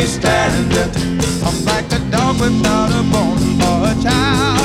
stand. I'm like a dog without a bone or a child